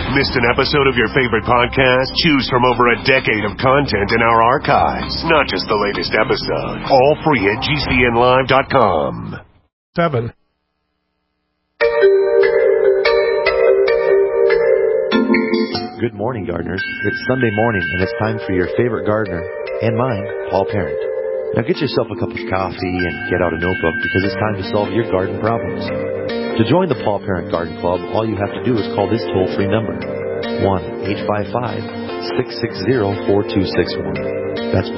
Missed an episode of your favorite podcast? Choose from over a decade of content in our archives. Not just the latest episode. All free at GCNlive.com. 7. Good morning, gardeners. It's Sunday morning, and it's time for your favorite gardener, and mine, Paul Parent. Now get yourself a cup of coffee and get out a notebook because it's time to solve your garden problems. To join the Paul Parent Garden Club, all you have to do is call this toll-free number, 1-855-660-4261. That's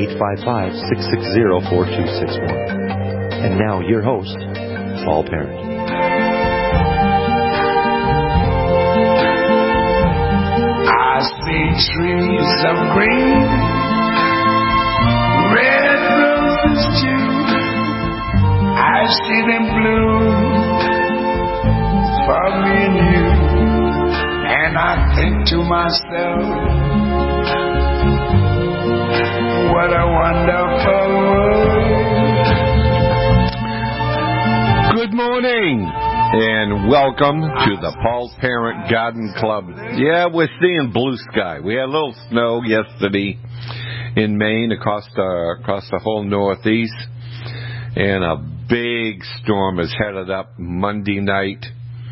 1-855-660-4261. And now your host, Paul Parent. I see trees of green, red roses too. I see them bloom for me and you. And I think to myself, what a wonderful world. Good morning. And welcome to the Paul Parent Garden Club. Yeah, we're seeing blue sky. We had a little snow yesterday in Maine across the whole Northeast. And a big storm is headed up Monday night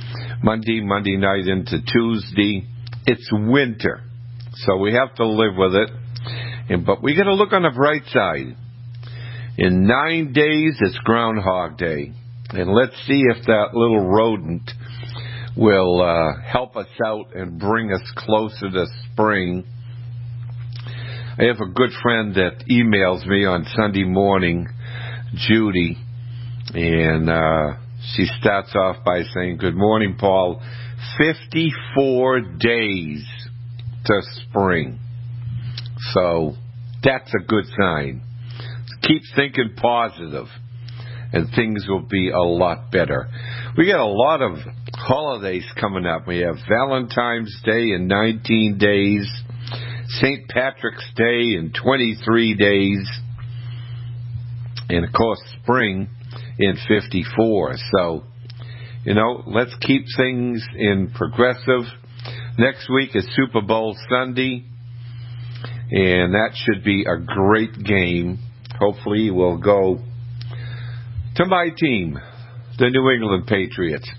into Tuesday. It's winter, so we have to live with it. But we got to look on the bright side. In 9 days, it's Groundhog Day. And let's see if that little rodent will help us out and bring us closer to spring. I have a good friend that emails me on Sunday morning, Judy, and she starts off by saying, "Good morning, Paul. 54 days to spring." So that's a good sign. Keep thinking positive, and things will be a lot better. We got a lot of holidays coming up. We have Valentine's Day in 19 days, St. Patrick's Day in 23 days, and, of course, spring in 54. So, let's keep things in progressive. Next week is Super Bowl Sunday, and that should be a great game. Hopefully we'll go to my team, the New England Patriots.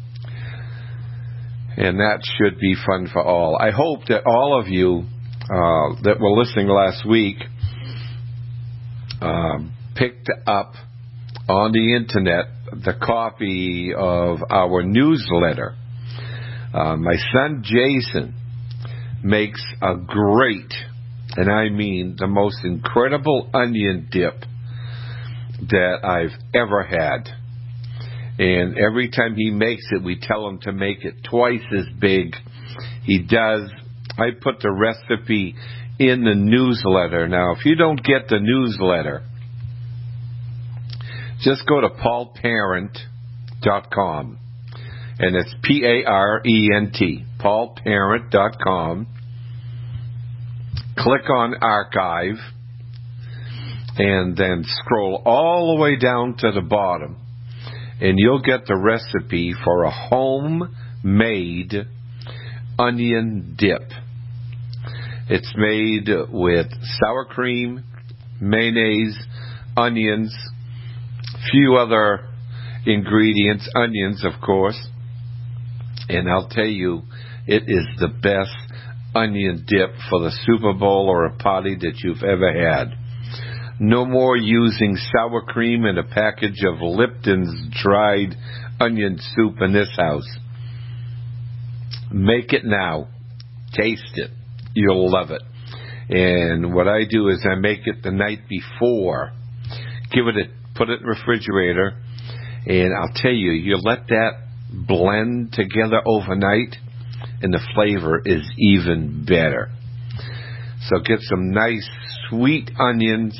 And that should be fun for all. I hope that all of you that were listening last week picked up on the internet the copy of our newsletter. My son Jason makes a great, and I mean the most incredible onion dip that I've ever had. And every time he makes it, we tell him to make it twice as big. He does. I put the recipe in the newsletter. Now, if you don't get the newsletter, just go to paulparent.com. And it's Parent, paulparent.com. Click on archive, and then scroll all the way down to the bottom, and you'll get the recipe for a homemade onion dip. It's made with sour cream, mayonnaise, onions, few other ingredients, onions, of course. And I'll tell you, it is the best onion dip for the Super Bowl or a party that you've ever had. No more using sour cream in a package of Lipton's dried onion soup in this house. Make it now. Taste it. You'll love it. And what I do is I make it the night before. Put it in the refrigerator. And I'll tell you, you let that blend together overnight, and the flavor is even better. So get some nice sweet onions.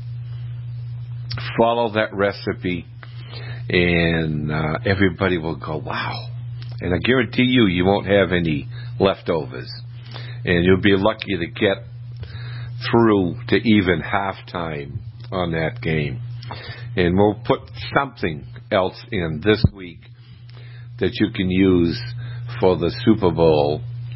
Follow that recipe, and everybody will go, wow. And I guarantee you won't have any leftovers. And you'll be lucky to get through to even halftime on that game. And we'll put something else in this week that you can use for the Super Bowl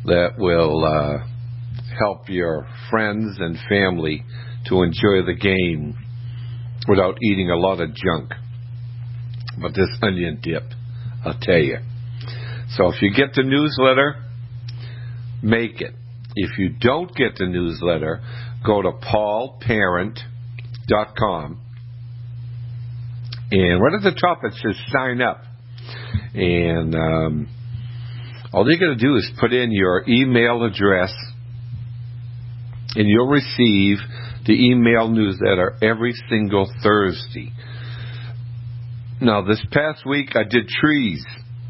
that will help your friends and family to enjoy the game without eating a lot of junk. But this onion dip, I'll tell you. So if you get the newsletter, make it. If you don't get the newsletter, go to paulparent.com. And right at the top it says sign up. And all you got to do is put in your email address, and you'll receive the email newsletter every single Thursday. Now, this past week I did trees.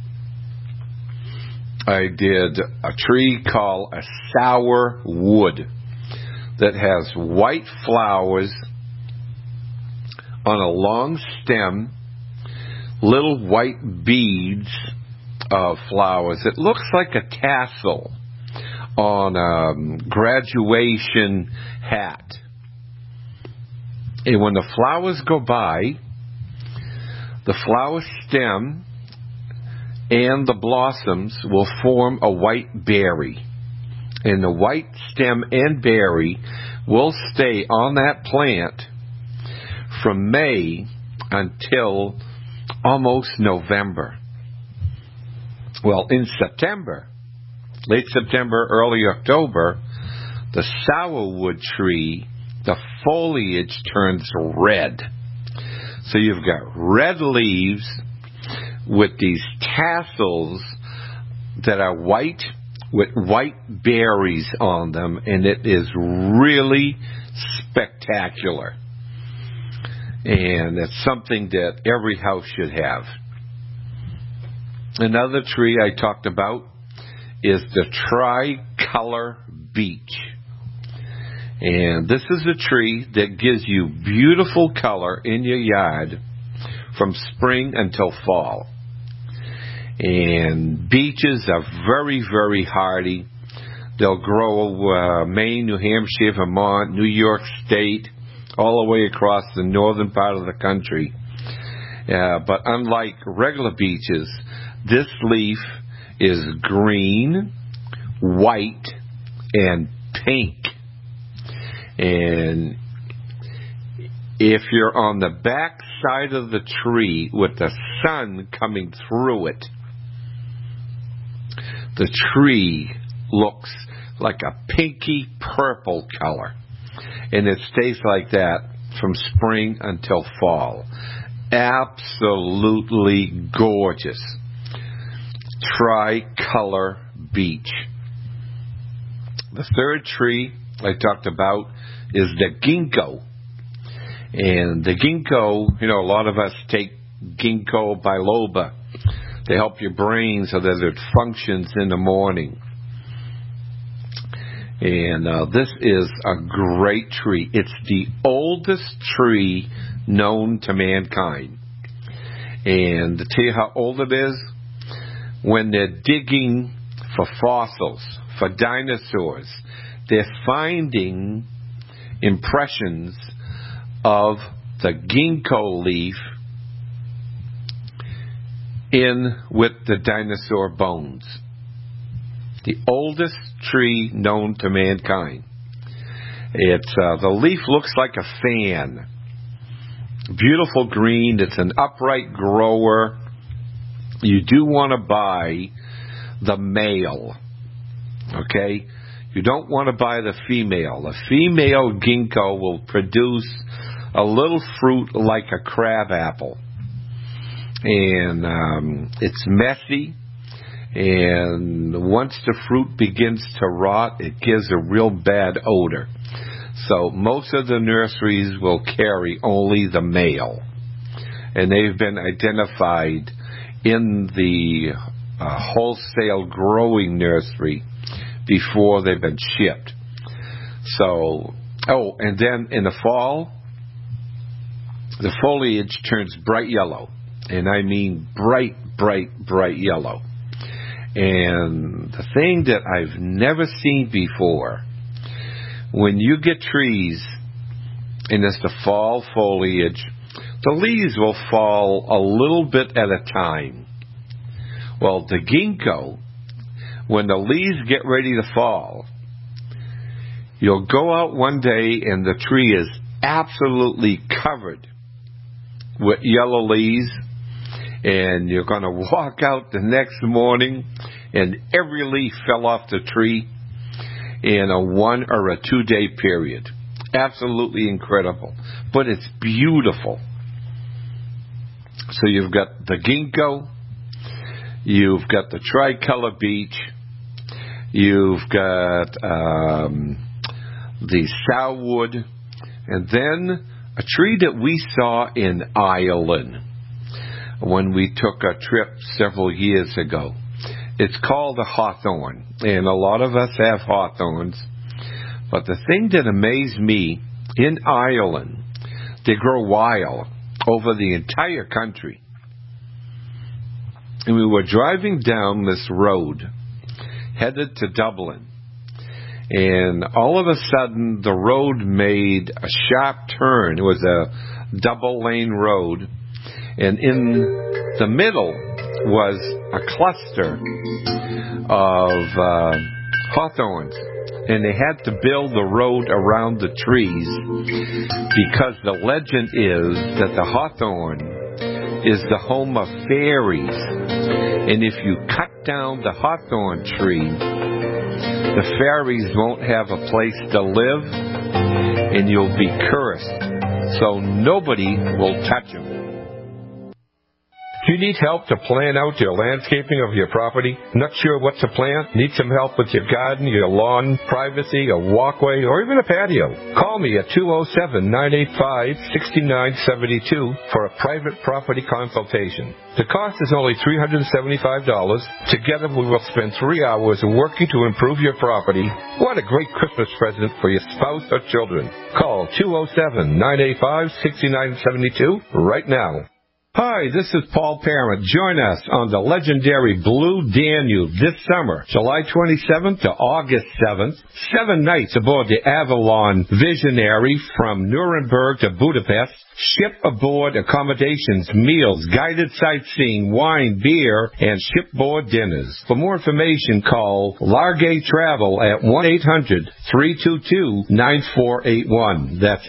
I did a tree called a sour wood that has white flowers on a long stem, little white beads of flowers. It looks like a tassel on a graduation hat. And when the flowers go by, the flower stem and the blossoms will form a white berry. And the white stem and berry will stay on that plant from May until almost November. Well, in September, late September, early October, the sourwood tree, the foliage turns red. So you've got red leaves with these tassels that are white with white berries on them, and it is really spectacular. And it's something that every house should have. Another tree I talked about is the tricolor beech. And this is a tree that gives you beautiful color in your yard from spring until fall. And beeches are very, very hardy. They'll grow Maine, New Hampshire, Vermont, New York State, all the way across the northern part of the country. But unlike regular beeches, this leaf is green, white, and pink. And if you're on the back side of the tree with the sun coming through it, the tree looks like a pinky purple color. And it stays like that from spring until fall. Absolutely gorgeous. Tricolor beech. The third tree I talked about is the ginkgo. And the ginkgo, a lot of us take ginkgo biloba to help your brain so that it functions in the morning. And this is a great tree. It's the oldest tree known to mankind. And to tell you how old it is, when they're digging for fossils, for dinosaurs, they're finding impressions of the ginkgo leaf in with the dinosaur bones. The oldest tree known to mankind. It's the leaf looks like a fan. Beautiful green. It's an upright grower. You do want to buy the male. Okay? You don't want to buy the female. The female ginkgo will produce a little fruit like a crab apple. And it's messy. And once the fruit begins to rot, it gives a real bad odor. So most of the nurseries will carry only the male. And they've been identified in the wholesale growing nursery before they've been shipped. So, and then in the fall, the foliage turns bright yellow. And I mean bright, bright, bright yellow. And the thing that I've never seen before, when you get trees and it's the fall foliage, the leaves will fall a little bit at a time. Well, the ginkgo when the leaves get ready to fall, you'll go out one day and the tree is absolutely covered with yellow leaves, and you're going to walk out the next morning and every leaf fell off the tree in a 1 or a 2 day period. Absolutely incredible. But it's beautiful. So you've got the ginkgo, you've got the tricolor beech, you've got the sourwood, and then a tree that we saw in Ireland when we took a trip several years ago. It's called a hawthorn, and a lot of us have hawthorns. But the thing that amazed me, in Ireland, they grow wild over the entire country. And we were driving down this road, headed to Dublin, and all of a sudden the road made a sharp turn. It was a double-lane road, and in the middle was a cluster of hawthorns, and they had to build the road around the trees because the legend is that the hawthorn is the home of fairies, and if you cut down the hawthorn tree, the fairies won't have a place to live, and you'll be cursed, so nobody will touch them. Do you need help to plan out your landscaping of your property? Not sure what to plant? Need some help with your garden, your lawn, privacy, a walkway, or even a patio? Call me at 207-985-6972 for a private property consultation. The cost is only $375. Together we will spend 3 hours working to improve your property. What a great Christmas present for your spouse or children. Call 207-985-6972 right now. Hi, this is Paul Parent. Join us on the legendary Blue Danube this summer, July 27th to August 7th. 7 nights aboard the Avalon Visionary from Nuremberg to Budapest. Ship aboard accommodations, meals, guided sightseeing, wine, beer, and shipboard dinners. For more information, call Largay Travel at 1-800-322-9481. That's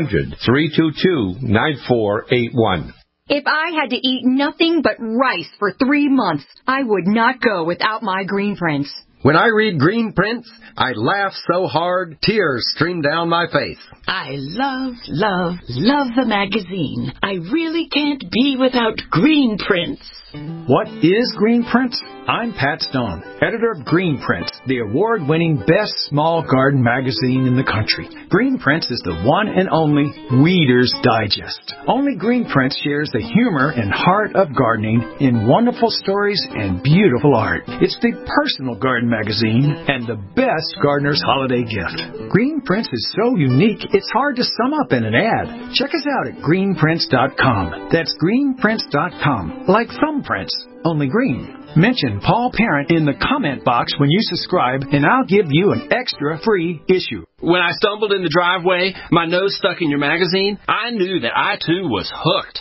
800-322-9481. If I had to eat nothing but rice for 3 months, I would not go without my Green Prints. When I read Green Prints, I laugh so hard, tears stream down my face. I love the magazine. I really can't be without Green Prints. What is Green Prints? I'm Pat Stone, editor of Green Prints, the award-winning best small garden magazine in the country. Green Prints is the one and only Reader's Digest. Only Green Prints shares the humor and heart of gardening in wonderful stories and beautiful art. It's the personal garden magazine and the best gardener's holiday gift. Green Prints is so unique, it's hard to sum up in an ad. Check us out at greenprints.com. That's greenprints.com. Like thumbprints, only green. Mention Paul Parent in the comment box when you subscribe, and I'll give you an extra free issue. When I stumbled in the driveway, my nose stuck in your magazine, I knew that I too was hooked.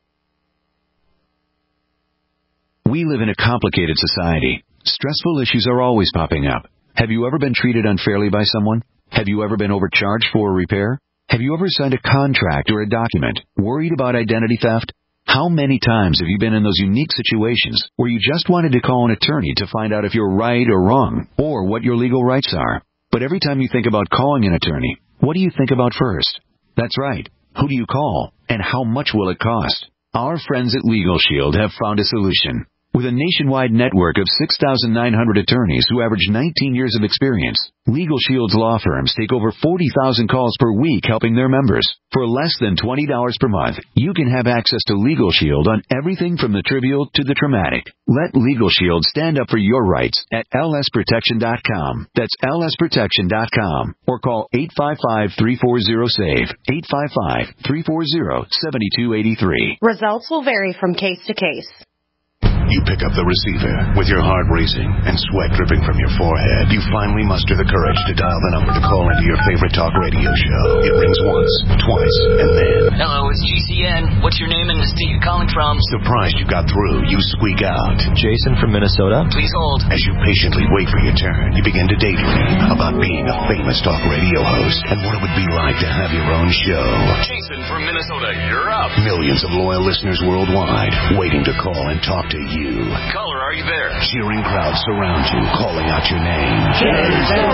We live in a complicated society. Stressful issues are always popping up. Have you ever been treated unfairly by someone? Have you ever been overcharged for a repair? Have you ever signed a contract or a document worried about identity theft? How many times have you been in those unique situations where you just wanted to call an attorney to find out if you're right or wrong, or what your legal rights are? But every time you think about calling an attorney, what do you think about first? That's right. Who do you call, and how much will it cost? Our friends at Legal Shield have found a solution. With a nationwide network of 6,900 attorneys who average 19 years of experience, Legal Shield's law firms take over 40,000 calls per week helping their members. For less than $20 per month, you can have access to Legal Shield on everything from the trivial to the traumatic. Let Legal Shield stand up for your rights at lsprotection.com. That's lsprotection.com. Or call 855-340-SAVE, 855-340-7283. Results will vary from case to case. You pick up the receiver. With your heart racing and sweat dripping from your forehead, you finally muster the courage to dial the number to call into your favorite talk radio show. It rings once, twice, and then... Hello, it's GCN. What's your name and the state you're calling from? Surprised you got through, you squeak out. Jason from Minnesota. Please hold. As you patiently wait for your turn, you begin to daydream about being a famous talk radio host and what it would be like to have your own show. Jason from Minnesota, you're up. Millions of loyal listeners worldwide waiting to call and talk to you. Caller, are you there? Cheering crowds surround you, calling out your name. Jason!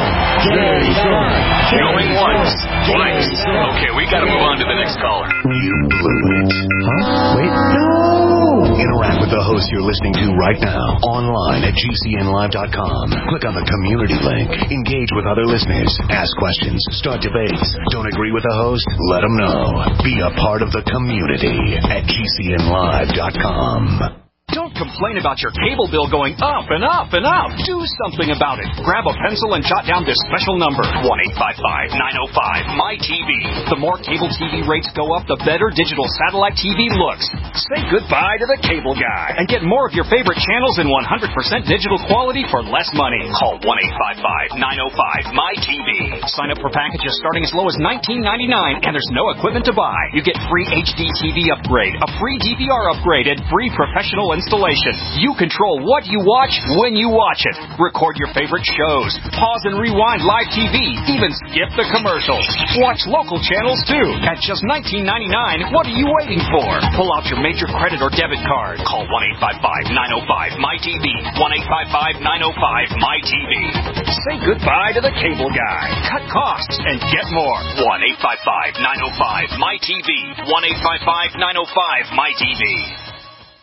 Going once, twice. Okay, we gotta move on to the next caller. You blew it. Huh? Wait, no! Interact with the host you're listening to right now, online at GCNlive.com. Click on the community link. Engage with other listeners. Ask questions. Start debates. Don't agree with the host? Let them know. Be a part of the community at GCNlive.com. Don't complain about your cable bill going up and up and up. Do something about it. Grab a pencil and jot down this special number, 1-855-905-MY-TV. The more cable TV rates go up, the better digital satellite TV looks. Say goodbye to the cable guy and get more of your favorite channels in 100% digital quality for less money. Call 1-855-905-MY-TV. Sign up for packages starting as low as $19.99, and there's no equipment to buy. You get free HD TV upgrade, a free DVR upgrade, and free professional installation. You control what you watch when you watch it. Record your favorite shows. Pause and rewind live TV. Even skip the commercials. Watch local channels too. At just $19.99, what are you waiting for? Pull out your major credit or debit card. Call 1-855-905-MY-TV. 1-855-905-MY-TV. Say goodbye to the cable guy. Cut costs and get more. 1-855-905-MY-TV. 1-855-905-MY-TV.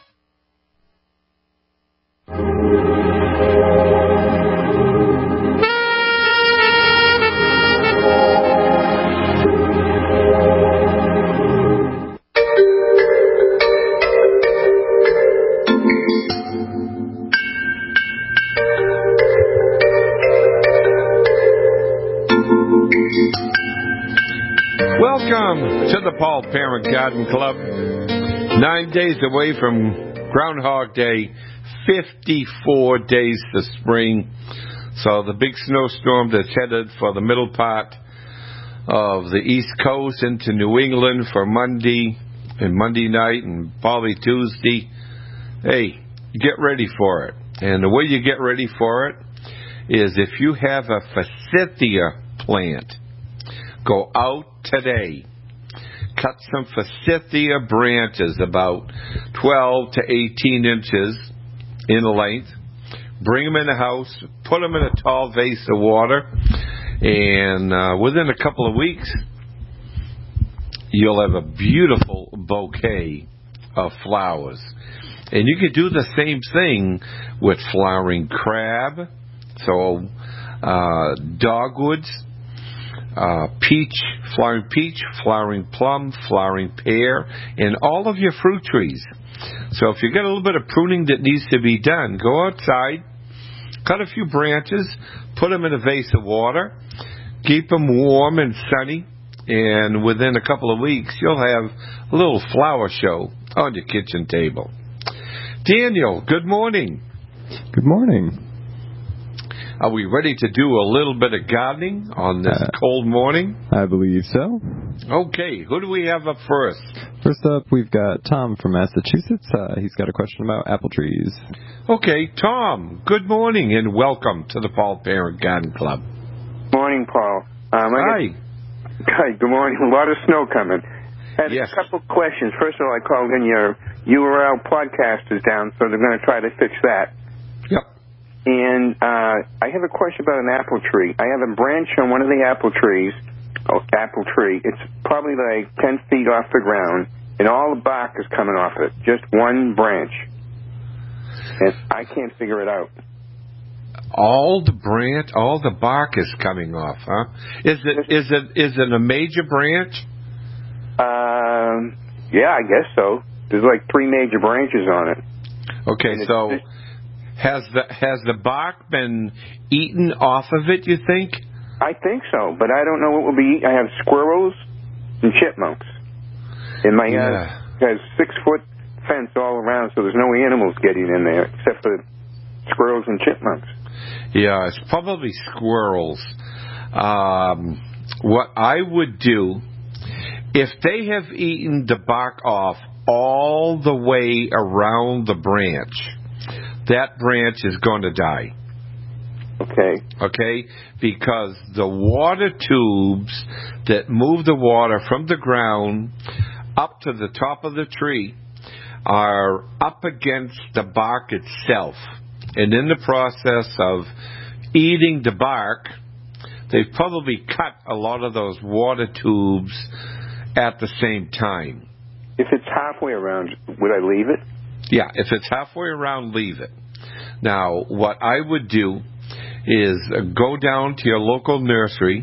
Welcome to the Paul Parent Garden Club. 9 days away from Groundhog Day, 54 days to spring. So the big snowstorm that's headed for the middle part of the East Coast into New England for Monday and Monday night and probably Tuesday. Hey, get ready for it. And the way you get ready for it is if you have a forsythia plant, go out today. Cut some forsythia branches about 12 to 18 inches in length. Bring them in the house. Put them in a tall vase of water. And within a couple of weeks, you'll have a beautiful bouquet of flowers. And you can do the same thing with flowering crab, so dogwoods, peach, flowering plum, flowering pear, and all of your fruit trees. So if you got a little bit of pruning that needs to be done, go outside, cut a few branches, put them in a vase of water, keep them warm and sunny, and within a couple of weeks, you'll have a little flower show on your kitchen table. Daniel, good morning. Good morning. Are we ready to do a little bit of gardening on this cold morning? I believe so. Okay, who do we have up first? First up, we've got Tom from Massachusetts. He's got a question about apple trees. Okay, Tom, good morning and welcome to the Paul Parent Garden Club. Morning, Paul. Hi. Hi, good morning. A lot of snow coming. I had a couple questions. First of all, I called in your URL podcast is down, so they're going to try to fix that. Yep. And I have a question about an apple tree. I have a branch on one of the apple tree. It's probably like 10 feet off the ground, and all the bark is coming off it. Just one branch. And I can't figure it out. All the bark is coming off, huh? Is it a major branch? Yeah, I guess so. There's like 3 major branches on it. Okay, so has the bark been eaten off of it, you think? I think so, but I don't know what will be eaten. I have squirrels and chipmunks. And my has 6 foot fence all around so there's no animals getting in there except for squirrels and chipmunks. Yeah, it's probably squirrels. What I would do, if they have eaten the bark off all the way around the branch, that branch is going to die. Okay? Because the water tubes that move the water from the ground up to the top of the tree are up against the bark itself. And in the process of eating the bark, they've probably cut a lot of those water tubes at the same time. If it's halfway around, would I leave it? Yeah, if it's halfway around, leave it. Now, what I would do is go down to your local nursery.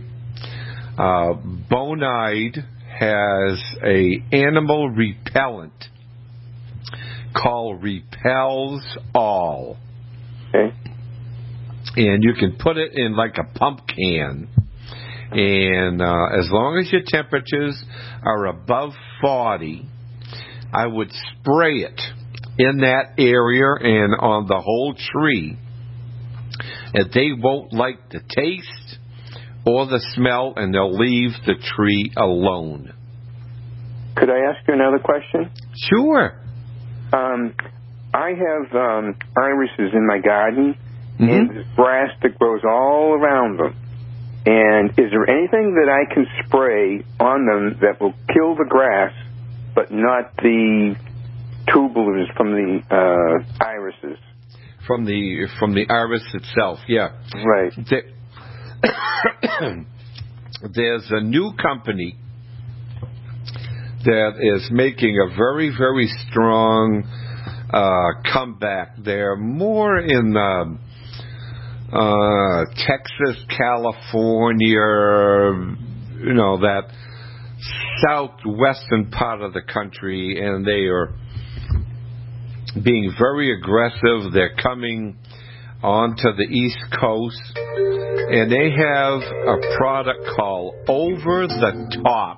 Bonide has a animal repellent called Repels All. Okay. And you can put it in like a pump can. And as long as your temperatures are above 40, I would spray it in that area and on the whole tree. And they won't like the taste or the smell, and they'll leave the tree alone. Could I ask you another question? Sure. I have irises in my garden, and there's grass that grows all around them. And is there anything that I can spray on them that will kill the grass, but not the tubulars from the irises? From the iris itself, yeah. Right. There's a new company that is making a very, very strong comeback. They're more in Texas, California, that southwestern part of the country, and they are being very aggressive. They're coming onto the East Coast, and they have a product called Over the Top.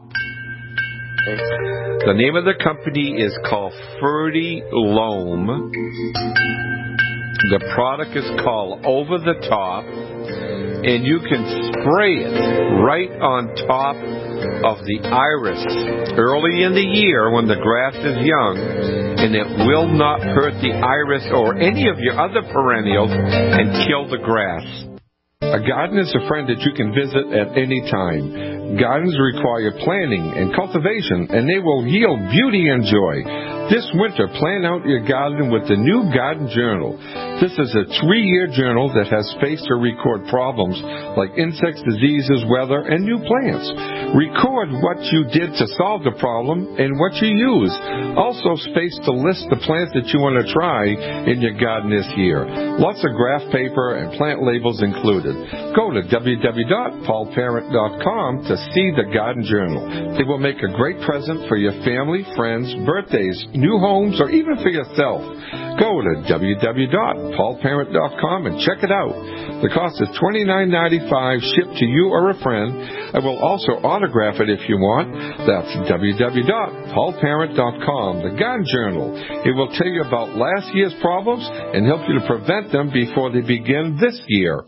The name of the company is called Ferdy Loam. The product is called Over the Top, and you can spray it right on top of the iris early in the year when the grass is young, and it will not hurt the iris or any of your other perennials and kill the grass. A garden is a friend that you can visit at any time. Gardens require planning and cultivation, and they will yield beauty and joy. This winter, plan out your garden with the new Garden Journal. This is a 3-year journal that has space to record problems like insects, diseases, weather, and new plants. Record what you did to solve the problem and what you use. Also space to list the plants that you want to try in your garden this year. Lots of graph paper and plant labels included. Go to www.paulparent.com to see the Garden Journal. It will make a great present for your family, friends, birthdays, new homes, or even for yourself. Go to www.paulparent.com and check it out. The cost is $29.95 shipped to you or a friend. I will also autograph it if you want. That's www.paulparent.com. The Garden Journal. It will tell you about last year's problems and help you to prevent them before they begin this year.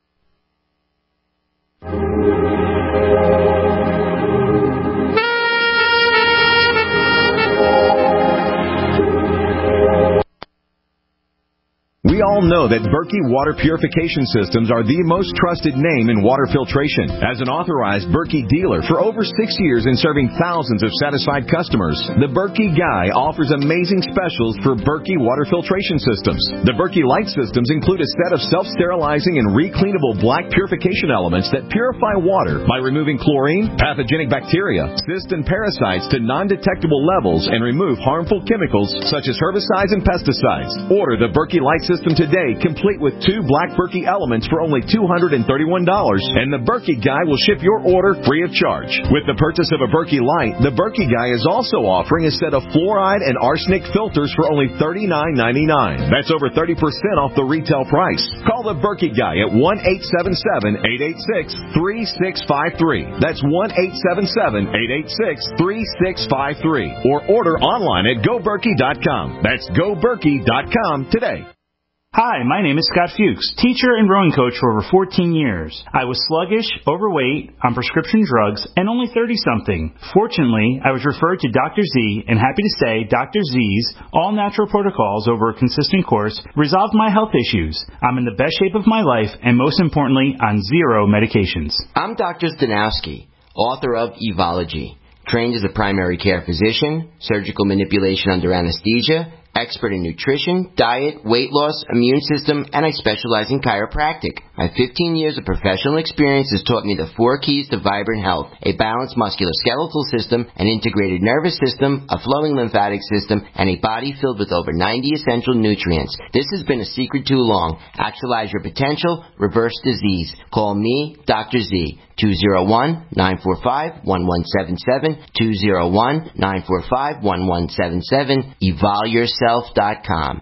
We all know that Berkey Water Purification Systems are the most trusted name in water filtration. As an authorized Berkey dealer for over 6 years and serving thousands of satisfied customers, the Berkey Guy offers amazing specials for Berkey water filtration systems. The Berkey Light systems include a set of self-sterilizing and recleanable black purification elements that purify water by removing chlorine, pathogenic bacteria, cysts, and parasites to non-detectable levels and remove harmful chemicals such as herbicides and pesticides. Order the Berkey Light system today, complete with 2 Black Berkey Elements for only $231, and the Berkey Guy will ship your order free of charge. With the purchase of a Berkey Light, the Berkey Guy is also offering a set of fluoride and arsenic filters for only $39.99. That's over 30% off the retail price. Call the Berkey Guy at 1-877-886-3653. That's 1-877-886-3653. Or order online at GoBerkey.com. That's GoBerkey.com today. Hi, my name is Scott Fuchs, teacher and rowing coach for over 14 years. I was sluggish, overweight, on prescription drugs, and only 30-something. Fortunately, I was referred to Dr. Z, and happy to say Dr. Z's all-natural protocols over a consistent course resolved my health issues. I'm in the best shape of my life, and most importantly, on 0 medications. I'm Dr. Stanowski, author of Evology, trained as a primary care physician, surgical manipulation under anesthesia, expert in nutrition, diet, weight loss, immune system, and I specialize in chiropractic. My 15 years of professional experience has taught me the 4 keys to vibrant health: a balanced musculoskeletal system, an integrated nervous system, a flowing lymphatic system, and a body filled with over 90 essential nutrients. This has been a secret too long. Actualize your potential, reverse disease. Call me, Dr. Z. 201-945-1177, 201-945-1177, evolyourself.com.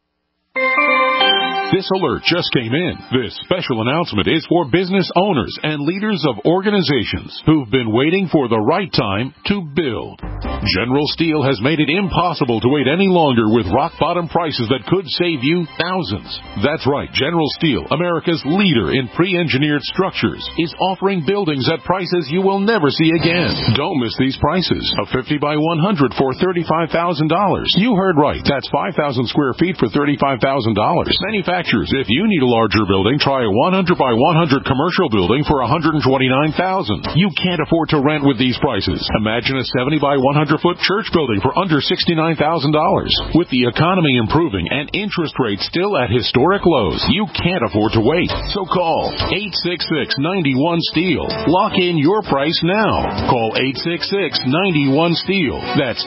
This alert just came in. This special announcement is for business owners and leaders of organizations who've been waiting for the right time to build. General Steel has made it impossible to wait any longer with rock-bottom prices that could save you thousands. That's right, General Steel, America's leader in pre-engineered structures, is offering buildings at prices you will never see again. Don't miss these prices. A 50 by 100 for $35,000. You heard right. That's 5,000 square feet for $35,000. Manufacturers, if you need a larger building, try a 100 by 100 commercial building for $129,000. You can't afford to rent with these prices. Imagine a 70 by 100 foot church building for under $69,000. With the economy improving and interest rates still at historic lows, you can't afford to wait. So call 866-91-STEEL. Lock in your price now. Call 866-91-STEEL. That's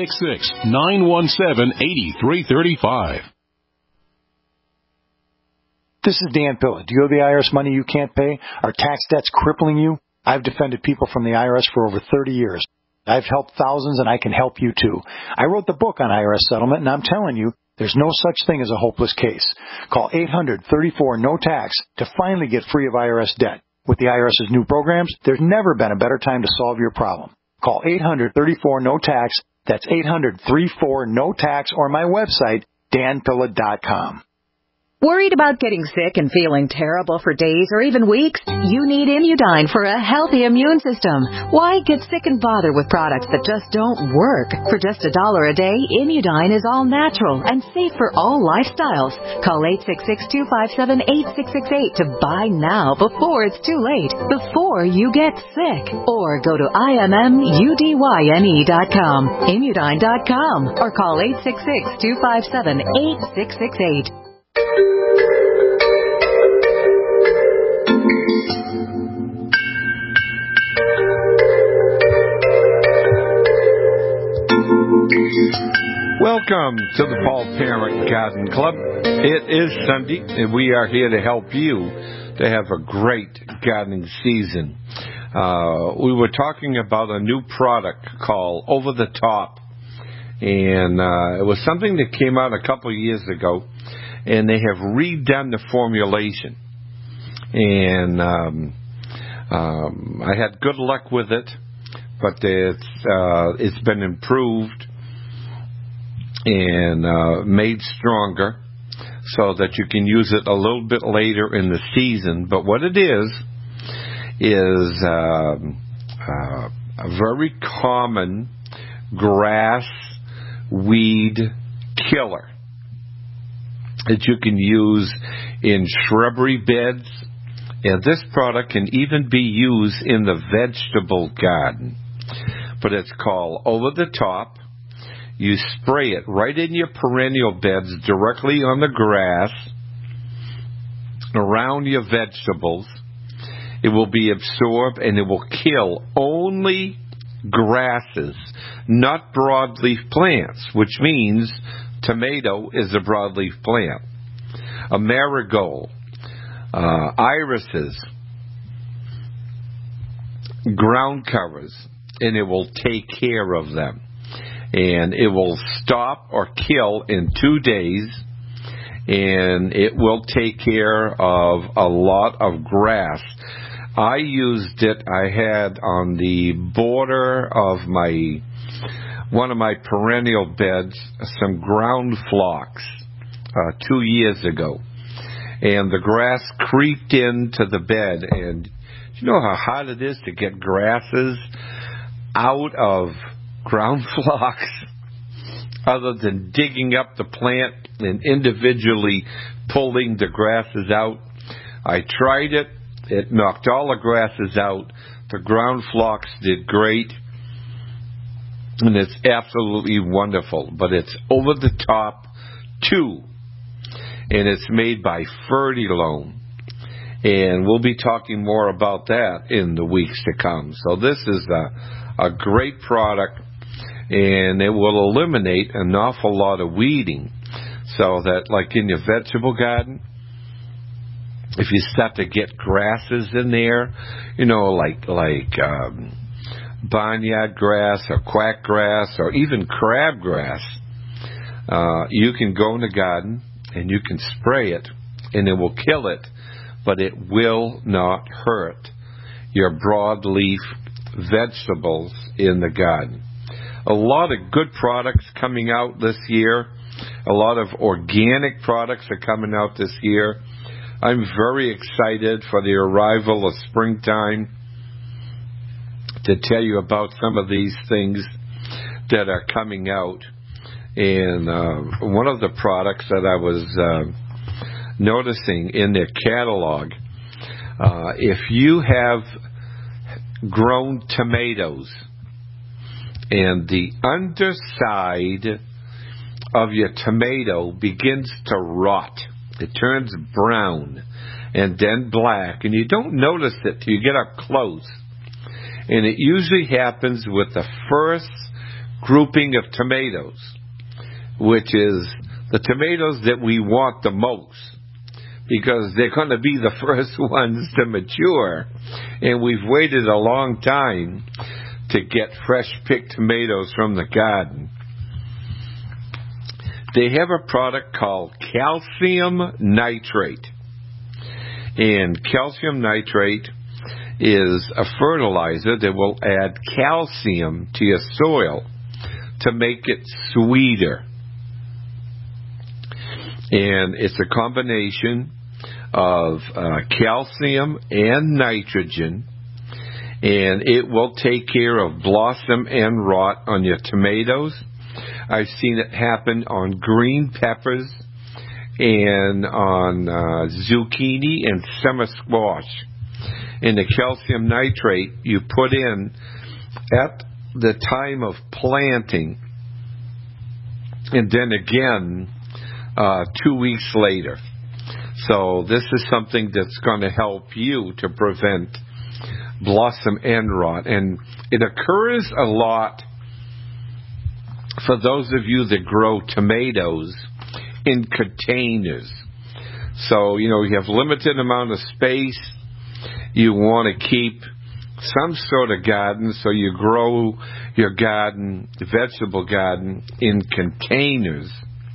866-917-8335. This is Dan Pilla. Do you owe the IRS money you can't pay? Are tax debts crippling you? I've defended people from the IRS for over 30 years. I've helped thousands, and I can help you too. I wrote the book on IRS settlement, and I'm telling you, there's no such thing as a hopeless case. Call 800-34-NO-TAX to finally get free of IRS debt. With the IRS's new programs, there's never been a better time to solve your problem. Call 800-34-NO-TAX. That's 800-34-NO-TAX, or my website, danpilla.com. Worried about getting sick and feeling terrible for days or even weeks? You need Immudyne for a healthy immune system. Why get sick and bother with products that just don't work? For just $1 a day, Immudyne is all natural and safe for all lifestyles. Call 866-257-8668 to buy now before it's too late, before you get sick. Or go to IMMUDYNE.com, Immudyne.com, or call 866-257-8668. Welcome to the Paul Parent Garden Club. It is Sunday, and we are here to help you to have a great gardening season. We were talking about a new product called Over the Top, and it was something that came out a couple of years ago, and they have redone the formulation. And I had good luck with it, but it's been improved and made stronger so that you can use it a little bit later in the season. But what it is a very common grass weed killer that you can use in shrubbery beds, and this product can even be used in the vegetable garden. But it's called Over the Top. You spray it right in your perennial beds, directly on the grass, around your vegetables. It will be absorbed, and it will kill only grasses, not broadleaf plants, which means tomato is a broadleaf plant. a marigold, irises, ground covers, and it will take care of them. And it will stop or kill in 2 days, and it will take care of a lot of grass. I used it, I had on the border of one of my perennial beds, some ground phlox 2 years ago. And the grass creeped into the bed, and you know how hard it is to get grasses out of ground phlox other than digging up the plant and individually pulling the grasses out? I tried it. It knocked all the grasses out. The ground phlox did great, and it's absolutely wonderful. But it's over the top too, and it's made by Fertilome. And we'll be talking more about that in the weeks to come. So this is a great product, and it will eliminate an awful lot of weeding. So that, like in your vegetable garden, if you start to get grasses in there, you know, like barnyard grass or quack grass or even crabgrass, you can go in the garden and you can spray it, and it will kill it, but it will not hurt your broadleaf vegetables in the garden. A lot of good products coming out this year. A lot of organic products are coming out this year. I'm very excited for the arrival of springtime to tell you about some of these things that are coming out. And one of the products that I was noticing in their catalog, if you have grown tomatoes and the underside of your tomato begins to rot, it turns brown and then black, and you don't notice it till you get up close. And it usually happens with the first grouping of tomatoes, which is the tomatoes that we want the most, because they're going to be the first ones to mature, and we've waited a long time to get fresh picked tomatoes from the garden. They have a product called calcium nitrate, and calcium nitrate is a fertilizer that will add calcium to your soil to make it sweeter. And it's a combination of calcium and nitrogen, and it will take care of blossom and rot on your tomatoes. I've seen it happen on green peppers and on zucchini and summer squash. And the calcium nitrate you put in at the time of planting, and then again 2 weeks later. So this is something that's going to help you to prevent blossom end rot. And it occurs a lot for those of you that grow tomatoes in containers. So, you know, you have limited amount of space. You want to keep some sort of garden, so you grow your garden, vegetable garden, in containers.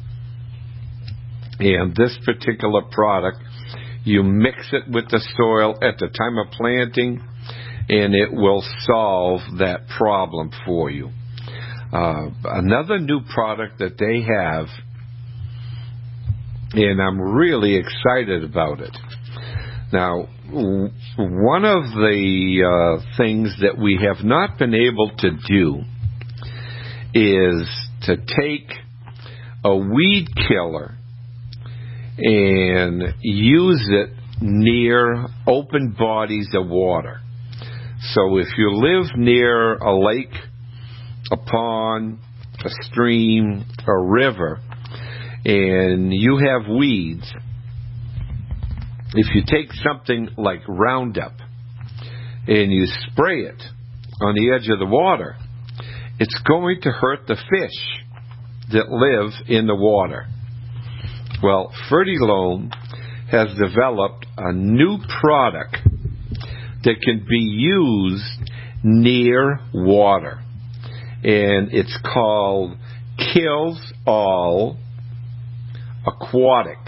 And this particular product, you mix it with the soil at the time of planting, and it will solve that problem for you. Another new product that they have, and I'm really excited about it. Now, one of the things that we have not been able to do is to take a weed killer and use it near open bodies of water. So if you live near a lake, a pond, a stream, a river, and you have weeds, if you take something like Roundup and you spray it on the edge of the water, it's going to hurt the fish that live in the water. Well, Fertilome has developed a new product that can be used near water. And it's called Kills All Aquatic.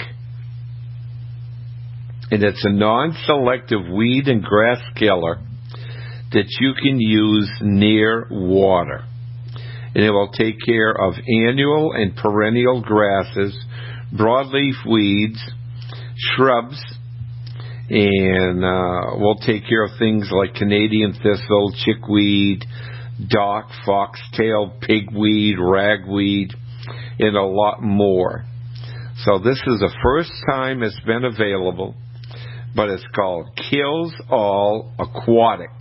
And it's a non-selective weed and grass killer that you can use near water. And it will take care of annual and perennial grasses, broadleaf weeds, shrubs, and we'll take care of things like Canadian thistle, chickweed, dock, foxtail, pigweed, ragweed, and a lot more. So this is the first time it's been available, but it's called Kills All Aquatic.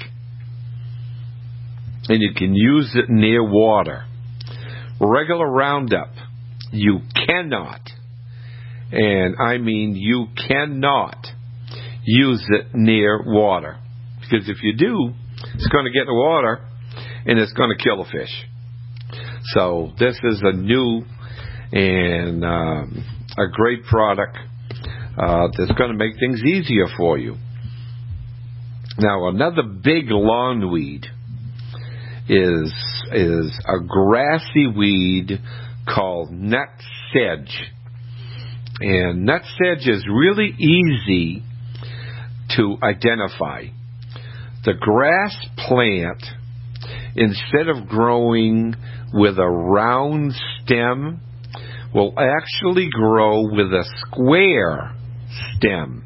And you can use it near water. Regular Roundup, you cannot, and I mean you cannot, use it near water. Because if you do, it's going to get in the water and it's going to kill the fish. So this is a new and a great product that's going to make things easier for you. Now, another big lawn weed is a grassy weed called nut sedge. And nut sedge is really easy to identify. The grass plant, instead of growing with a round stem, will actually grow with a square stem.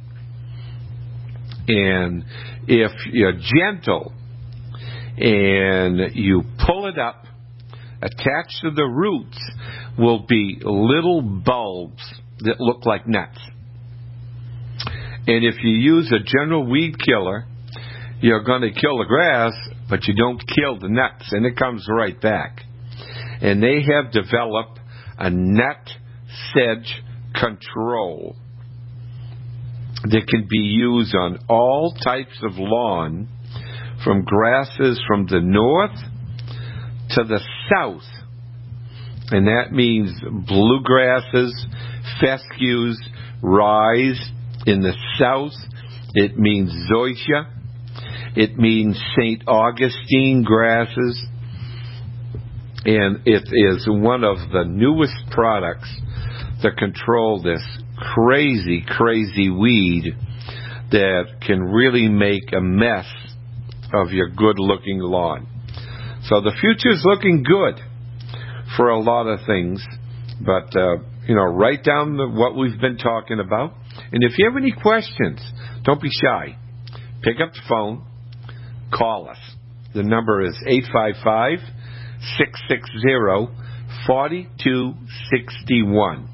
And if you're gentle and you pull it up, attached to the roots will be little bulbs that look like nuts. And if you use a general weed killer, you're going to kill the grass, but you don't kill the nuts, and it comes right back. And they have developed a nut sedge control that can be used on all types of lawn, from grasses from the north to the south. And that means bluegrasses, fescues, rye. In the south, it means zoysia. It means St. Augustine grasses. And it is one of the newest products that control this crazy, crazy weed that can really make a mess of your good-looking lawn. So the future's looking good for a lot of things. But, write down what we've been talking about. And if you have any questions, don't be shy. Pick up the phone. Call us. The number is 855-660-4261.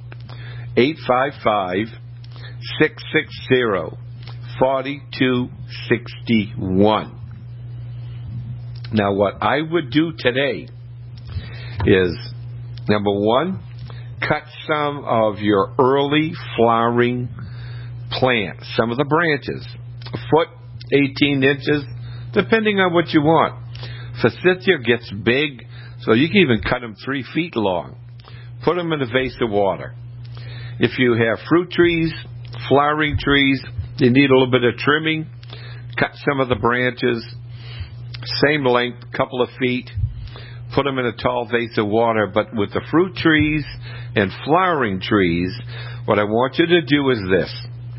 855-660-4261. Now, what I would do today is, number one, cut some of your early flowering plants, some of the branches, a foot, 18 inches, depending on what you want. Forsythia gets big, so you can even cut them 3 feet long. Put them in a vase of water. If you have fruit trees, flowering trees, they need a little bit of trimming. Cut some of the branches, same length, couple of feet. Put them in a tall vase of water. But with the fruit trees and flowering trees, what I want you to do is this.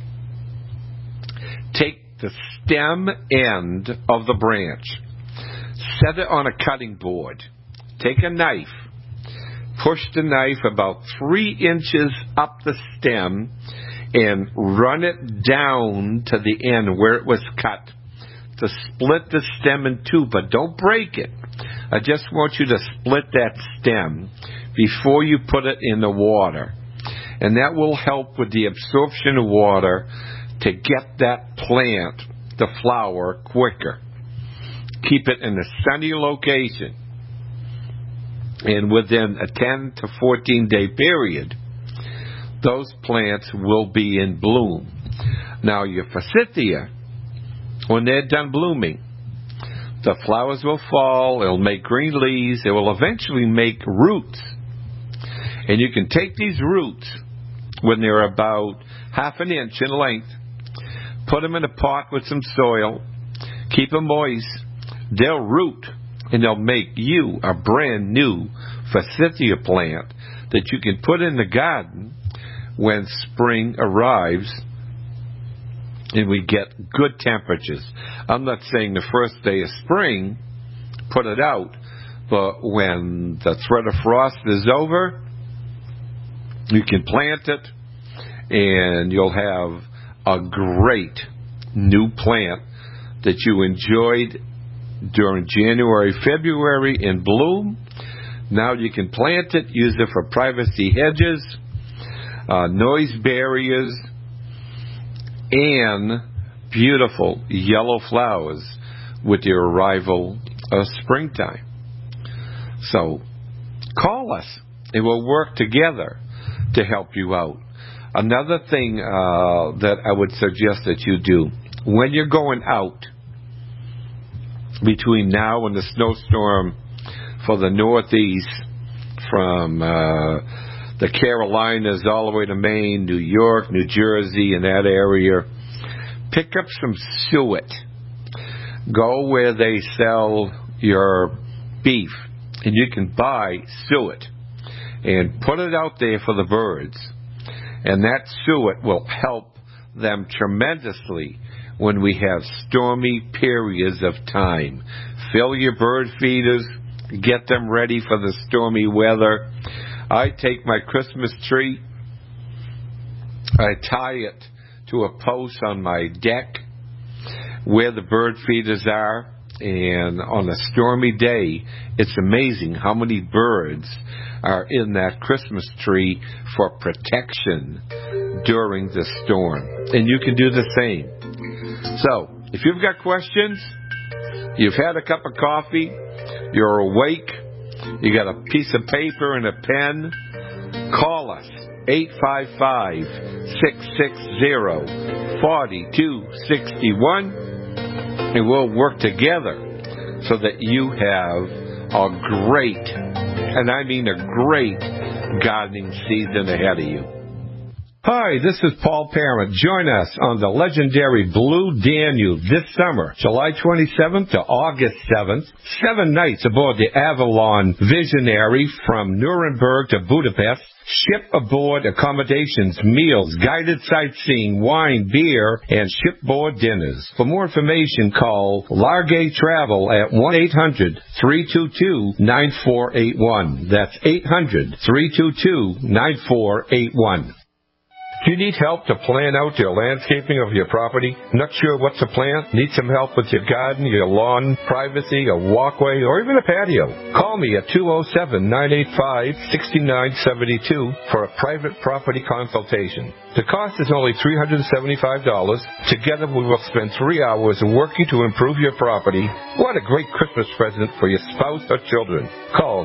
Take the stem end of the branch, set it on a cutting board. Take a knife, push the knife about 3 inches up the stem, and run it down to the end where it was cut to split the stem in two, but don't break it. I just want you to split that stem before you put it in the water. And that will help with the absorption of water to get that plant to flower quicker. Keep it in a sunny location. And within a 10 to 14 day period, those plants will be in bloom. Now, your forsythia, when they're done blooming, the flowers will fall, it'll make green leaves, it will eventually make roots. And you can take these roots when they're about half an inch in length. Put them in a pot with some soil. Keep them moist. They'll root, and they'll make you a brand new forsythia plant that you can put in the garden when spring arrives and we get good temperatures. I'm not saying the first day of spring, put it out, but when the threat of frost is over, you can plant it, and you'll have a great new plant that you enjoyed during January, February in bloom. Now you can plant it, use it for privacy hedges, noise barriers, and beautiful yellow flowers with the arrival of springtime. So call us, and we'll work together to help you out. Another thing that I would suggest that you do, when you're going out between now and the snowstorm for the Northeast, from the Carolinas all the way to Maine, New York, New Jersey, and that area, pick up some suet. Go where they sell your beef, and you can buy suet and put it out there for the birds. And that suet will help them tremendously when we have stormy periods of time. Fill your bird feeders, get them ready for the stormy weather. I take my Christmas tree, I tie it to a post on my deck where the bird feeders are, and on a stormy day, it's amazing how many birds are in that Christmas tree for protection during the storm. And you can do the same. So, if you've got questions, you've had a cup of coffee, you're awake, you got a piece of paper and a pen, call us, 855-660-4261, and we'll work together so that you have a great, and I mean a great, gardening season ahead of you. Hi, this is Paul Parent. Join us on the legendary Blue Danube this summer, July 27th to August 7th. 7 nights aboard the Avalon Visionary from Nuremberg to Budapest. Ship aboard accommodations, meals, guided sightseeing, wine, beer, and shipboard dinners. For more information, call Largay Travel at 1-800-322-9481. That's 800-322-9481. Do you need help to plan out your landscaping of your property? Not sure what to plant? Need some help with your garden, your lawn, privacy, a walkway, or even a patio? Call me at 207-985-6972 for a private property consultation. The cost is only $375. Together we will spend 3 hours working to improve your property. What a great Christmas present for your spouse or children. Call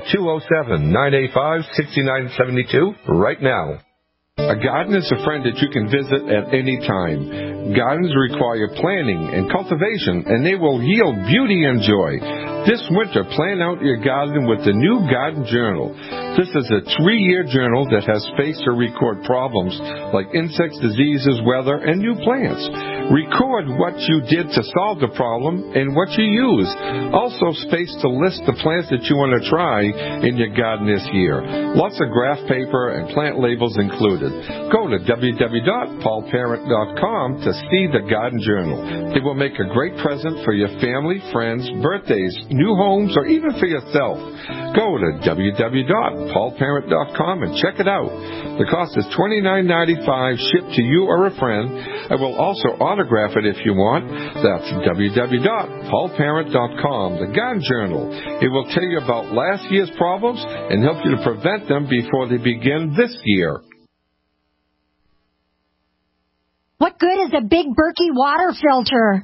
207-985-6972 right now. A garden is a friend that you can visit at any time. Gardens require planning and cultivation, and they will yield beauty and joy. This winter, plan out your garden with the new Garden Journal. This is a 3-year journal that has space to record problems like insects, diseases, weather, and new plants. Record what you did to solve the problem and what you used. Also space to list the plants that you want to try in your garden this year. Lots of graph paper and plant labels included. Go to www.paulparent.com to see the Garden Journal. It will make a great present for your family, friends, birthdays, new homes, or even for yourself. Go to www.paulparent.com and check it out. The cost is $29.95 shipped to you or a friend. I will also autograph it if you want. That's www.paulparent.com, the Garden Journal. It will tell you about last year's problems and help you to prevent them before they begin this year. What good is a big Berkey water filter?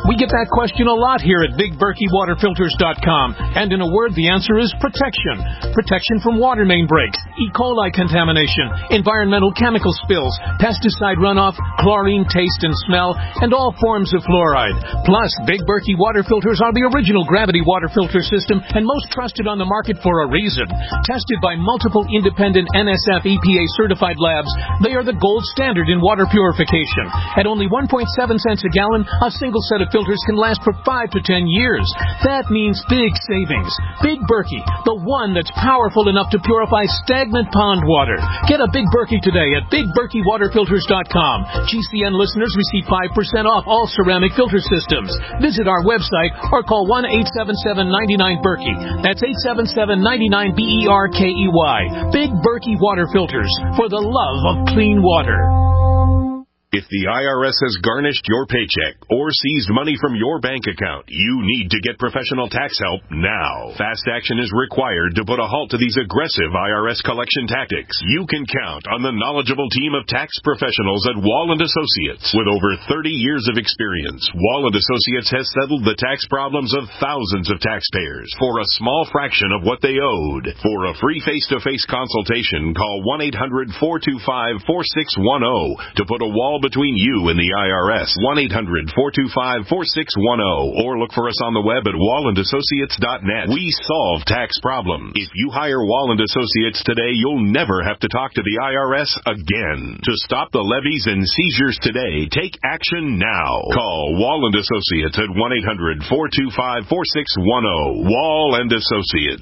We get that question a lot here at BigBerkeyWaterFilters.com. And in a word, the answer is protection. Protection from water main breaks, E. coli contamination, environmental chemical spills, pesticide runoff, chlorine taste and smell, and all forms of fluoride. Plus, Big Berkey water filters are the original gravity water filter system and most trusted on the market for a reason. Tested by multiple independent NSF EPA certified labs, they are the gold standard in water purification. At only 1.7 cents a gallon, a single set of filters can last for 5 to 10 years. That means big savings. Big Berkey, the one that's powerful enough to purify stagnant pond water. Get a Big Berkey today at BigBerkeyWaterFilters.com. GCN listeners receive 5% off all ceramic filter systems. Visit our website or call 1-877-99-BERKEY. That's 877-99-BERKEY. Big Berkey Water Filters, for the love of clean water. If the IRS has garnished your paycheck or seized money from your bank account, you need to get professional tax help now. Fast action is required to put a halt to these aggressive IRS collection tactics. You can count on the knowledgeable team of tax professionals at Wall & Associates. With over 30 years of experience, Wall & Associates has settled the tax problems of thousands of taxpayers for a small fraction of what they owed. For a free face-to-face consultation, call 1-800-425-4610 to put a wall between you and the IRS. 1-800-425-4610 or look for us on the web at wallandassociates.net. We solve tax problems. If you hire Wall & Associates today, you'll never have to talk to the IRS again. To stop the levies and seizures today, take action now. Call Wall & Associates at 1-800-425-4610. Wall & Associates.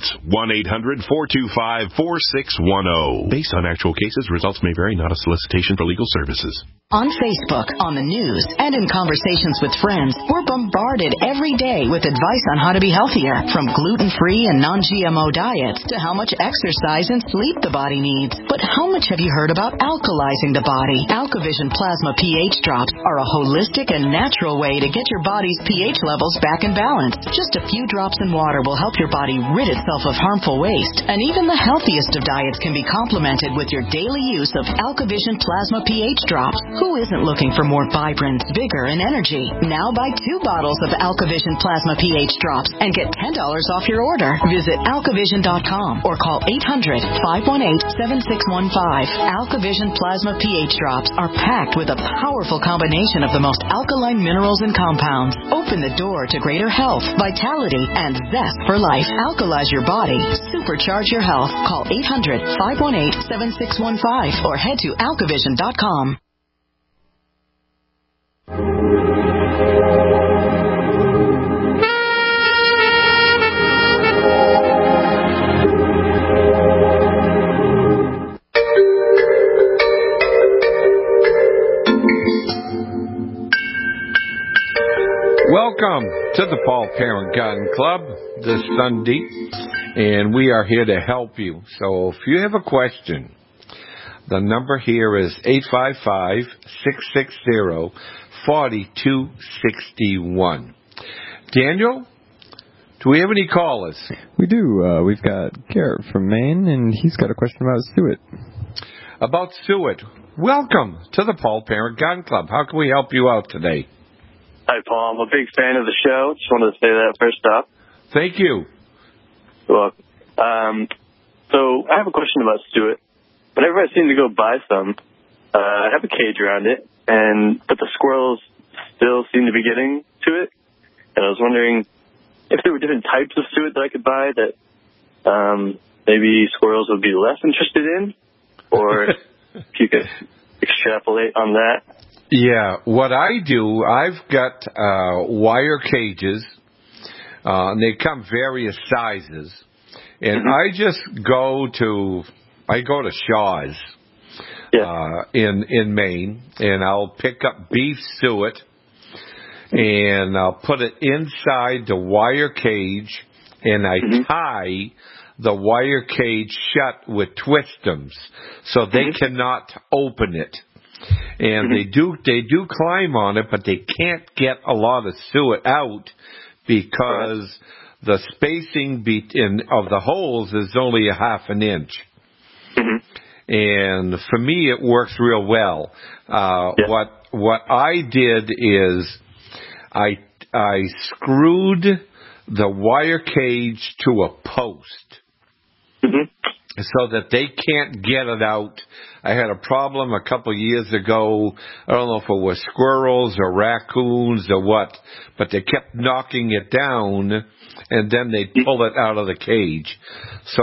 1-800-425-4610. Based on actual cases, results may vary, not a solicitation for legal services. On Facebook, on the news, and in conversations with friends, we're bombarded every day with advice on how to be healthier, from gluten-free and non-GMO diets to how much exercise and sleep the body needs. But how much have you heard about alkalizing the body? AlkaVision Plasma pH drops are a holistic and natural way to get your body's pH levels back in balance. Just a few drops in water will help your body rid itself of harmful waste. And even the healthiest of diets can be complemented with your daily use of AlkaVision Plasma pH drops. Who isn't looking for more vibrance, vigor, and energy? Now buy 2 bottles of AlkaVision Plasma pH drops and get $10 off your order. Visit AlkaVision.com or call 800-518-7615. AlkaVision Plasma pH drops are packed with a powerful combination of the most alkaline minerals and compounds. Open the door to greater health, vitality, and zest for life. Alkalize your body. Supercharge your health. Call 800-518-7615 or head to AlkaVision.com. Welcome to the Paul Parent Garden Club this Sunday, and we are here to help you. So if you have a question, the number here is 855-660-4261. Daniel, do we have any callers? We do. We've got Garrett from Maine, and he's got a question about suet. About suet. Welcome to the Paul Parent Garden Club. How can we help you out today? Hi, Paul. I'm a big fan of the show. Just wanted to say that first off. Thank you. You're welcome. So I have a question about suet. Whenever I seem to go buy some, I have a cage around it, but the squirrels still seem to be getting to it. And I was wondering if there were different types of suet that I could buy that maybe squirrels would be less interested in, or if you could extrapolate on that. Yeah, what I do, I've got wire cages, and they come various sizes, and I just go to Shaw's in Maine, and I'll pick up beef suet, and I'll put it inside the wire cage, and I tie the wire cage shut with twistums so they cannot open it. And they do climb on it, but they can't get a lot of suet out because the spacing of the holes is only a half an inch. And for me, it works real well. What I did is I I screwed the wire cage to a post so that they can't get it out. I had a problem a couple years ago. I don't know if it was squirrels or raccoons or what, but they kept knocking it down, and then they'd pull it out of the cage. So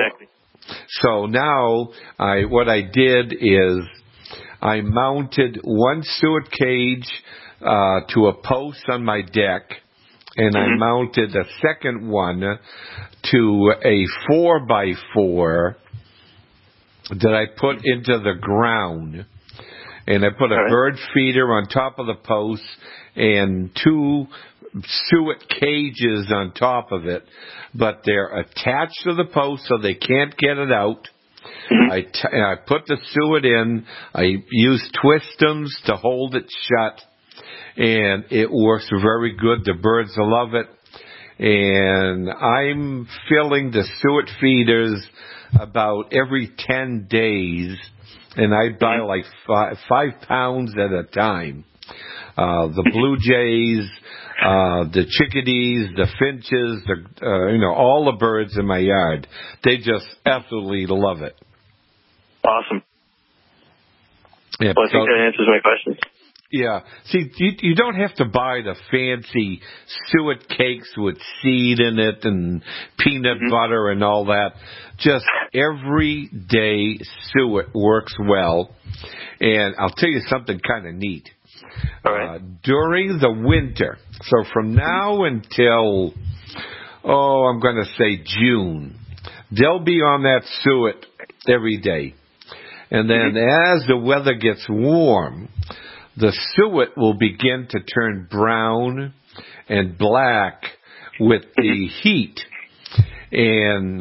now what I did is I mounted one suet cage to a post on my deck, and I mounted a second one to a 4x4 that I put into the ground. And I put a bird feeder on top of the post and two suet cages on top of it. But they're attached to the post so they can't get it out. I put the suet in. I used Twistums to hold it shut. And it works very good. The birds love it. And I'm filling the suet feeders about every 10 days. And I buy like 5 pounds at a time. The blue jays, the chickadees, the finches, all the birds in my yard. They just absolutely love it. Awesome. Yeah, well, I think that answers my question. Yeah. See, you don't have to buy the fancy suet cakes with seed in it and peanut butter and all that. Just everyday suet works well. And I'll tell you something kind of neat. During the winter, so from now until, I'm going to say June, they'll be on that suet every day. And then as the weather gets warm, the suet will begin to turn brown and black with the heat. And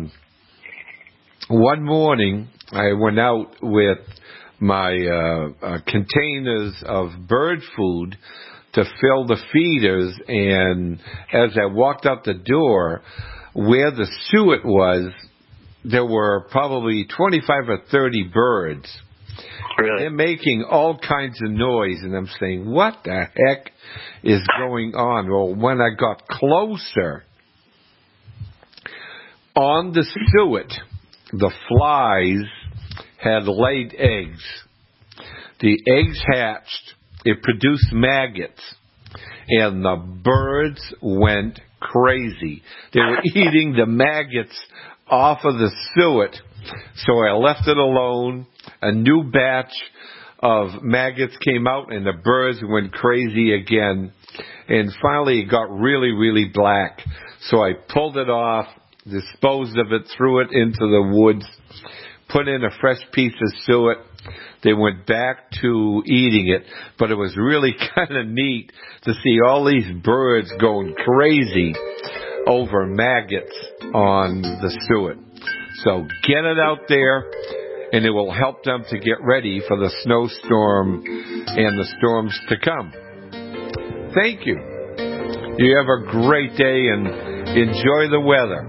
one morning, I went out with my containers of bird food to fill the feeders, and as I walked out the door, where the suet was, there were probably 25 or 30 birds. Really? They're making all kinds of noise, and I'm saying, what the heck is going on? Well, when I got closer, on the suet, the flies had laid eggs. The eggs hatched. It produced maggots. And the birds went crazy. They were eating the maggots off of the suet. So I left it alone. A new batch of maggots came out, and the birds went crazy again. And finally, it got really, really black. So I pulled it off, disposed of it, threw it into the woods, put in a fresh piece of suet. They went back to eating it, but it was really kind of neat to see all these birds going crazy over maggots on the suet. So get it out there, and it will help them to get ready for the snowstorm and the storms to come. Thank you. You have a great day and enjoy the weather.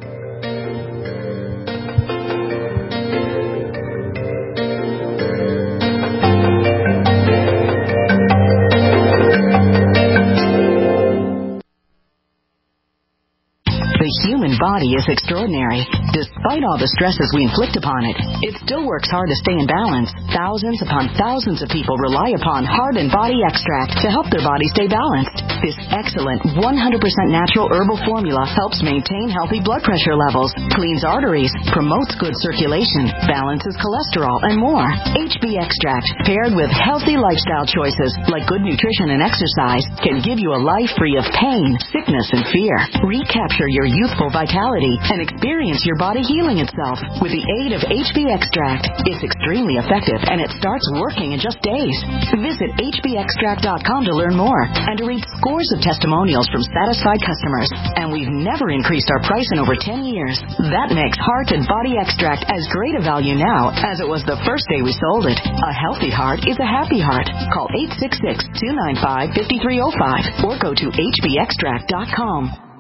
The human body is extraordinary. Despite all the stresses we inflict upon it, it still works hard to stay in balance. Thousands upon thousands of people rely upon Heart and Body Extract to help their body stay balanced. This excellent 100% natural herbal formula helps maintain healthy blood pressure levels, cleans arteries, promotes good circulation, balances cholesterol, and more. HB Extract, paired with healthy lifestyle choices like good nutrition and exercise, can give you a life free of pain, sickness, and fear. Recapture your youthful vitality and experience your body healing itself with the aid of HB Extract. It's extremely effective, and it starts working in just days. Visit hbextract.com to learn more and to read scores of testimonials from satisfied customers. And we've never increased our price in over 10 years. That makes Heart and Body Extract as great a value now as it was the first day we sold it. A healthy heart is a happy heart. Call 866-295-5305 or go to hbextract.com.